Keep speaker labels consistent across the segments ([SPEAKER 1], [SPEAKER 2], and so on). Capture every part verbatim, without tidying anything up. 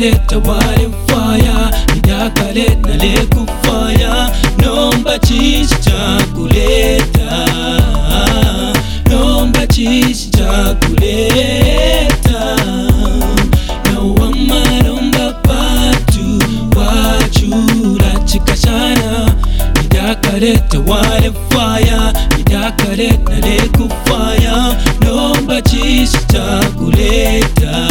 [SPEAKER 1] Nidakaleta wale mfaya, nidakaleta nale kufaya. Nomba chichi chakuleta, nomba chichi chakuleta. Nawama nomba patu wachula chikashana. Nidakaleta wale mfaya, nidakaleta nale kufaya. Nomba chichi chakuleta,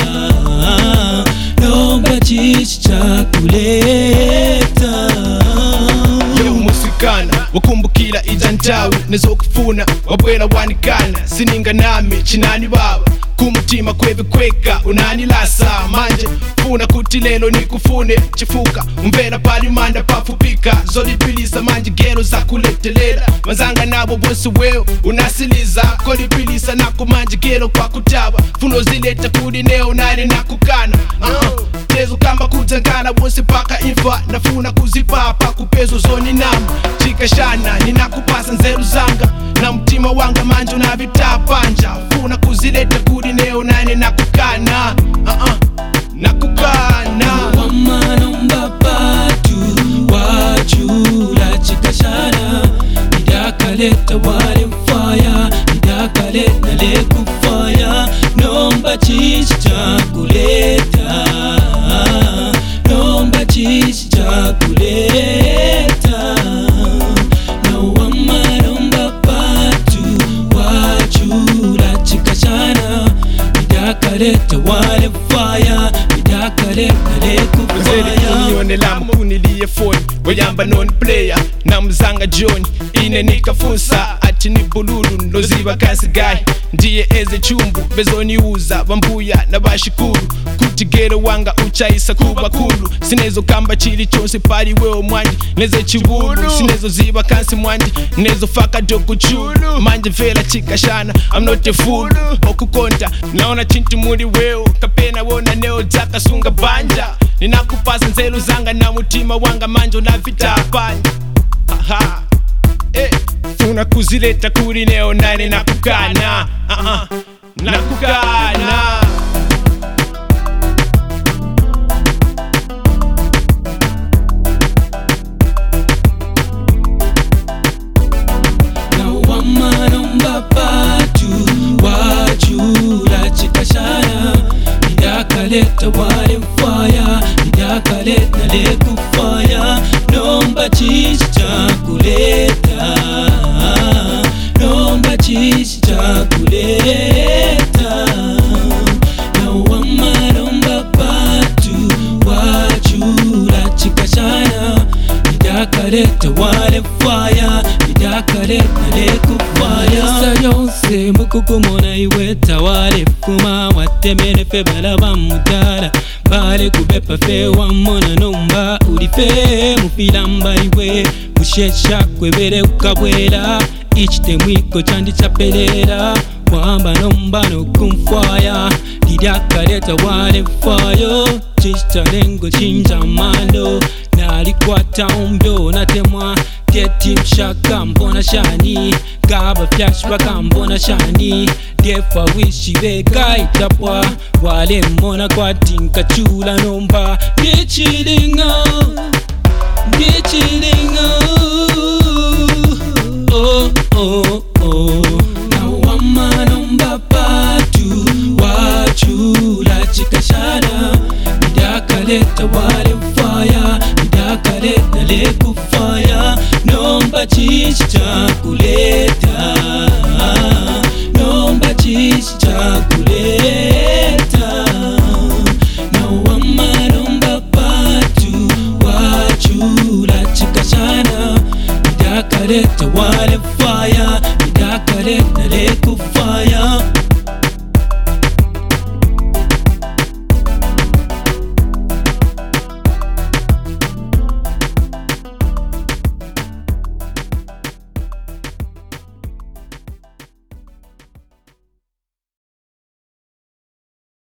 [SPEAKER 1] nomba chichi chakuleta.
[SPEAKER 2] Yo musikana wakumbukila ijantawi nezokufuna wabwela wanikana. Sininga nami chinani baba kumutima kweve kweka unanilasa manje. Funa kuti lelo nikufune chifuka umvela pali manda pafupika. Zolipilisa manje gero za kuletelela mazanga nabo bonsi weo unasiliza. Kolipilisa nako manje gero kwa kutaba funo zileta kudi neo nane nakukana. uh-huh. Tezo kamba kutangana bonsi paka infa nafuna kuzipapa kupezo zoni namu chikashana. Ninakupasa nzeru zanga na mtima wanga manje unavitapanja. Funa kuzileta kudi neo nane nakukana. uh-uh. Nakukana.
[SPEAKER 1] Nawama nomba patu wachula chikashana. Nidakaleta wale mfaya, nidakaleta nale kufaya. Nomba chichi chakuleta, nomba chichi chakuleta. Nawama nomba patu wachula chikashana. Nidakaleta wale mfaya, nidakaleta nale kufaya.
[SPEAKER 2] Unionela mkuniliye phone weyamba non player namzanga John ine nikafunsa ati ni bululu ndoziba kasi guy. Ndiye eze chumbu bezoniuza bambuya nabashikuru kuti gero wanga uchaisa kuba kulu. Sinezo kamba chili chonse pali weo mwanji neze chibulu. Sinezo ziba kansi mwanji nezo faka joku chulu. Manje vela chikashana I'm not a fool. Okukonta naona chintu muri weo kapena wona neo jaka sunga banja. Ninakupasa nzelu zanga na mutima wanga manje unavita panja. Aha eh. Funa kuzileta kuri neo nane nakukana. uh-uh. Nakukana.
[SPEAKER 1] Nawama nomba patu wachula chikashana. Nidakaleta wale mfaya, nidakaleta nale kufaya. Nomba chichi chakuleta, nomba chichi chakuleta. Nawama nomba patu wachula chikashana. Nidakaleta wale mfaya, nidakaleta nale kufaya. Sa yonse mukukumona iweta wale fuma watemene fe balaba mutala. Bale kubepa fe wamona nomba ulife mufilamba iwe. Mushesha kwebere ukabwela ichite mwiko chandi chapelera. Wamba nomba no kumfaya, nidakaleta wale mfayo. Chichitalengo chinja mando nalikwata umbyo natemwa. Teti mshaka mbona shani gaba flash baka mbona shani. Defa wishi beka itapwa wale mona kwa tinka chula nomba. Dichilingo, dichilingo, oh oh oh. Nawama nomba patu wachula chikashana. Nidakaleta wale mfaya, nidakaleta nale kufaya. Nomba chichi chakuleta, nomba chichi chakuleta. Nawama nomba patu wachula chikashana. Nidakaleta wale